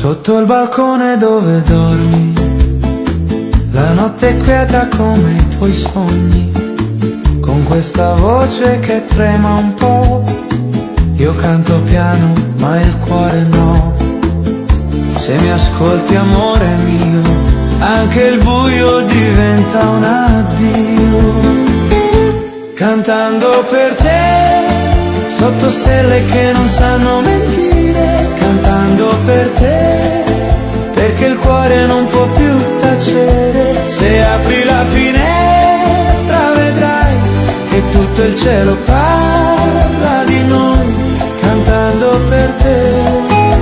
Sotto il balcone dove dormi, la notte è quieta come i tuoi sogni, con questa voce che trema un po', io canto piano ma il cuore no. Se mi ascolti amore mio, anche il buio diventa un addio. Cantando per te, sotto stelle che non sanno mentire, cantando per te, perché il cuore non può più tacere. Se apri la finestra vedrai che tutto il cielo parla di noi, cantando per te.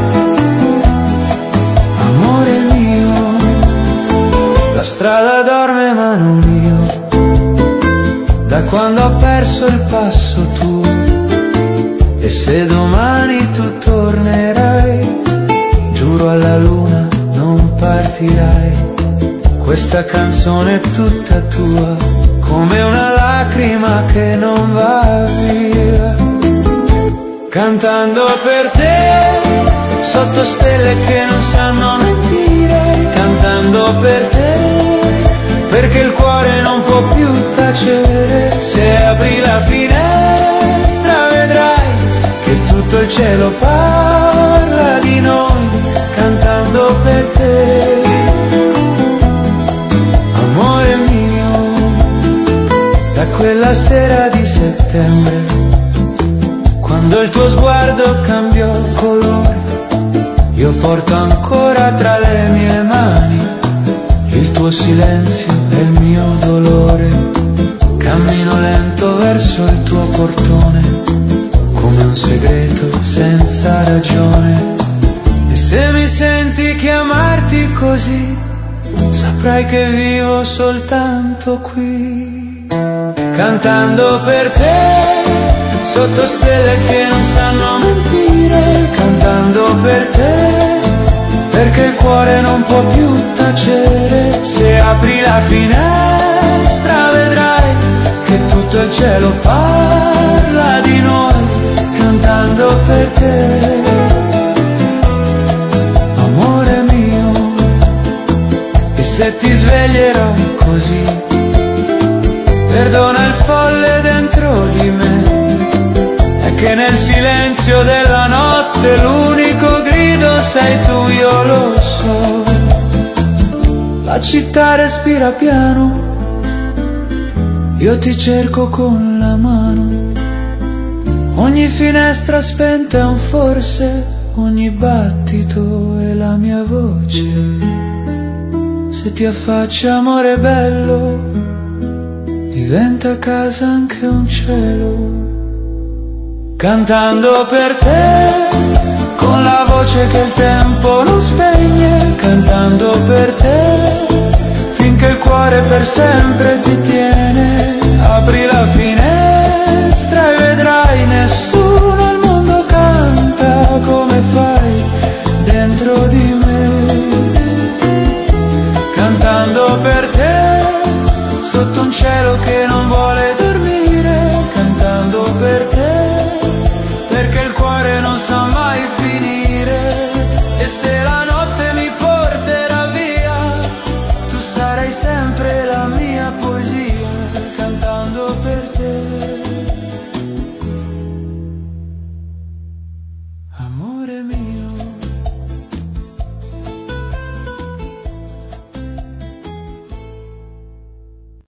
Amore mio, la strada dorme ma non io, da quando ho perso il passo tuo. E se domani tu tornerai, giuro alla luna non partirai. Questa canzone è tutta tua, come una lacrima che non va via. Cantando per te, sotto stelle che non sanno mentire, cantando per te, perché il cuore non può più tacere. Se apri la finestra vedrai che tutto il cielo parla di noi, cantando per te. Amore mio, da quella sera di settembre, quando il tuo sguardo cambiò colore, io porto ancora tra le mie mani il tuo silenzio e il mio dolore. Cammino lento verso il tuo portone, come un segreto senza ragione. E se mi senti chiamarti così, saprai che vivo soltanto qui. Cantando per te, sotto stelle che non sanno mentire, cantando per te, perché il cuore non può più tacere. Se apri la finestra vedrai che tutto il cielo parla di noi, cantando per te. Amore mio, e se ti sveglierai così, perdona il folle dentro di me, è che nel silenzio della notte l'unico grido sei tu, io lo so. La città respira piano, io ti cerco con la mano. Ogni finestra spenta è un forse, ogni battito è la mia voce. Se ti affaccia amore bello, diventa casa anche un cielo. Cantando per te, con la voce che il tempo non spegne, cantando per te, finché il cuore per sempre ti tiene. Apri la finestra e vedrai nessuno al mondo canta come fai dentro di me. Cantando per te, sotto un cielo che non vuole dormire, cantando per te, perché il cuore non sa mai finire. E se la notte mi porterà via, tu sarai sempre la mia.